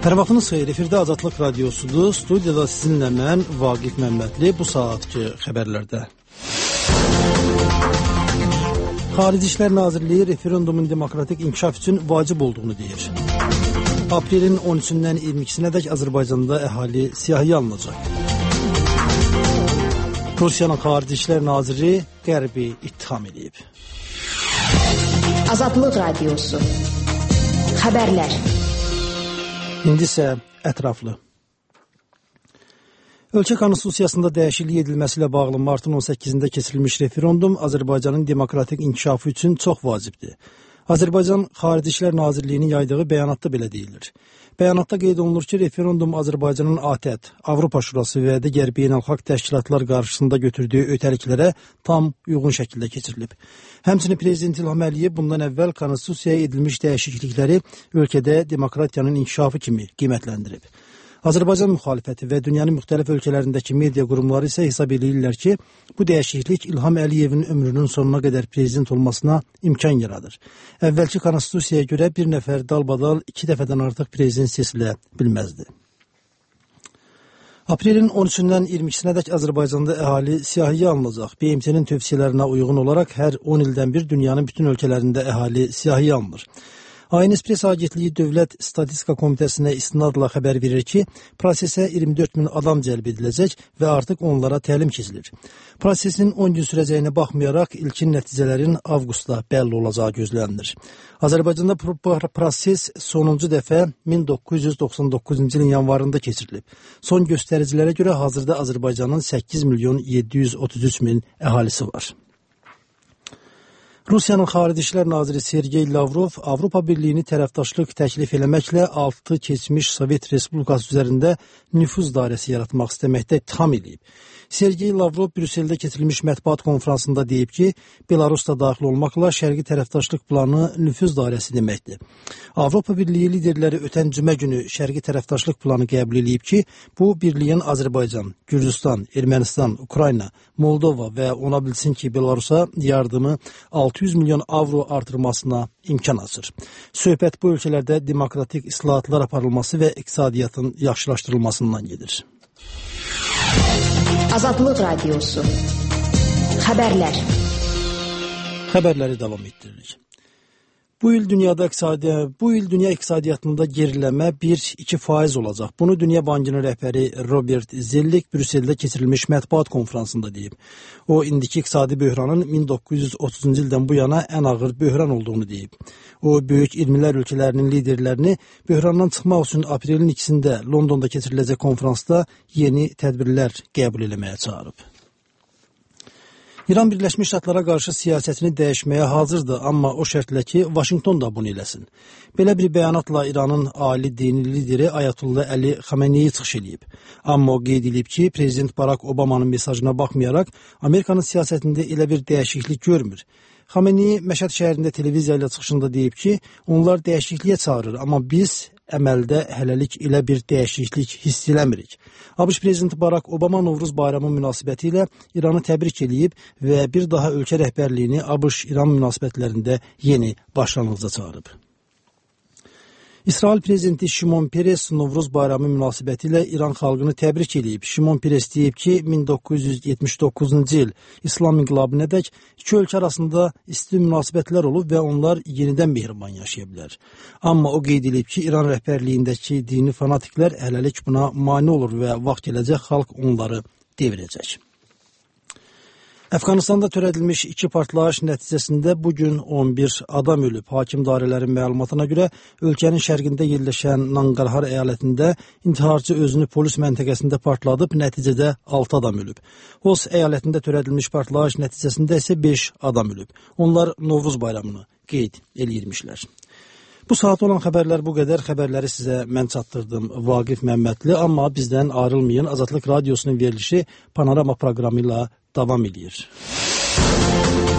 Hər vaxtınız xeyir, efirdə Azadlıq Radiosudur. Studiyada sizinlə mən, Vaqif Məmmədli, bu saatki xəbərlərdə. Xarici İşlər Nazirliyi referendumun demokratik inkişaf üçün vacib olduğunu deyir. Aprelin 13-dən 22-sinədək Azərbaycanda əhali siyahıya alınacaq. Rusiyanın Xarici İşlər Naziri Qərbi ittiham edib. Azadlıq Radiosu. Xəbərlər. İndi isə ətraflı. Ölkə Konstitusiyasında dəyişiklik edilməsi ilə bağlı martın 18-də keçirilmiş referendum Azərbaycanın demokratik inkişafı üçün çox vacibdir. Azərbaycan Xarici İşlər Nazirliyinin yaydığı bəyanatda belə deyilir. Bəyanatda qeyd olunur ki, referendum Azərbaycanın ATƏT, Avropa Şurası və digər beynəlxalq təşkilatlar qarşısında götürdüyü ötəliklərə tam uyğun şəkildə keçirilib. Həmçinin Prezident İlham Əliyev bundan əvvəl Konstitusiyaya edilmiş dəyişiklikləri ölkədə demokratiyanın inkişafı kimi qiymətləndirib. Azərbaycan müxalifəti və dünyanın müxtəlif ölkələrindəki media qurumları isə hesab edirlər ki, bu dəyişiklik İlham Əliyevin ömrünün sonuna qədər prezident olmasına imkan yaradır. Əvvəlki konstitusiyaya görə bir nəfər dalbadal 2 dəfədən artıq prezident seçilə bilməzdi. Aprelin 13-dən 22-sinədək Azərbaycanda əhali siyahıya alınacaq. BMT-nin tövsiyələrinə uyğun olaraq hər 10 ildən bir dünyanın bütün ölkələrində əhali siyahıya alınır. ANS Press Agentliyi Dövlət Statistika Komitəsinə istinadla xəbər verir ki, prosesə 24 min adam cəlb ediləcək və artıq onlara təlim keçilir. Prosesin 10 gün sürəcəyinə baxmayaraq ilkin nəticələrin avqustda bəlli olacağı gözlənilir. Azərbaycanda proses sonuncu dəfə 1999-cu ilin yanvarında keçirilib. Son göstəricilərə görə hazırda Azərbaycanın 8 milyon 733 min əhalisi var. Rusiyanın Xarici İşlər Naziri Sergey Lavrov Avropa Birliyini tərəfdaşlıq təklif eləməklə 6 keçmiş Sovet Respublikası üzərində nüfuz dairəsi yaratmaq istəməkdə ittiham edib. Sergey Lavrov Brüsseldə keçirilmiş mətbuat konfransında deyib ki, Belarus da daxil olmaqla şərqi tərəfdaşlıq planı nüfuz dairəsi deməkdir. Avropa Birliyi liderləri ötən cümə günü şərqi tərəfdaşlıq planı qəbul edib ki, bu birliyin Azərbaycan, Gürcüstan, Ermənistan, Ukrayna, Moldova və ona bilsin ki, Belarusa yardımı 600 milyon avro artırmasına imkan açır. Söhbət bu ölkələrdə demokratik islahatlar aparılması və iqtisadiyyatın yaxşılaşdırılmasından gedir. Azadlıq Radiosu. Xəbərlər. Xəbərləri davam etdiririk. Bu il dünya iqtisadiyyatında geriləmə 1-2% olacaq. Bunu Dünya Bankının rəhbəri Robert Zellik Brüsseldə keçirilmiş mətbuat konfransında deyib. O, indiki iqtisadi böhranın 1930-cu ildən bu yana ən ağır böhran olduğunu deyib. O, böyük 20'lər ölkələrinin liderlərini böhrandan çıxmaq üçün aprelin 2-sində Londonda keçiriləcək konfransda yeni tədbirlər qəbul eləməyə çağırıb. İran Birləşmiş Ştatlara qarşı siyasətini dəyişməyə hazırdır, amma o şərtlə ki, Vaşinqton da bunu eləsin. Belə bir bəyanatla İranın ali dini lideri Ayətullah Əli Xameneyi çıxış edib. Amma o qeyd edib ki, Prezident Barack Obamanın mesajına baxmayaraq, Amerikanın siyasətində elə bir dəyişiklik görmür. Xameneyi Məşəd şəhərində televiziya ilə çıxışında deyib ki, onlar dəyişikliyə çağırır, amma biz əməldə hələlik elə bir dəyişiklik hiss eləmirik. ABŞ Prezidenti Barack Obama Novruz bayramı münasibəti ilə İranı təbrik edib və bir daha ölkə rəhbərliyini ABŞ-İran münasibətlərində yeni başlanğıca çağırıb. İsrail Prezidenti Şimon Peres Novruz bayramı münasibəti ilə İran xalqını təbrik edib. Şimon Peres deyib ki, 1979-cu il İslam inqilabınədək iki ölkə arasında isti münasibətlər olub və onlar yenidən mehriban yaşaya bilər. Amma o qeyd edib ki, İran rəhbərliyindəki dini fanatiklər hələlik buna mane olur və vaxt gələcək xalq onları devirəcək. Əfqanistanda törədilmiş 2 partlayış nəticəsində bugün 11 adam ölüb. Hakim dairələrin məlumatına görə ölkənin şərqində yerləşən Nangarhar əyalətində intiharçı özünü polis məntəqəsində partladıb, nəticədə 6 adam ölüb. Os əyalətində törədilmiş partlayış nəticəsində isə 5 adam ölüb. Onlar Novruz bayramını qeyd eləyirmişlər. Bu saat olan xəbərlər bu qədər. Xəbərləri sizə mən çatdırdım, Vaqif Məmmədli, amma bizdən ayrılmayın. Azadlıq Radiosunun verilişi Panorama proqramı ilə davam edir.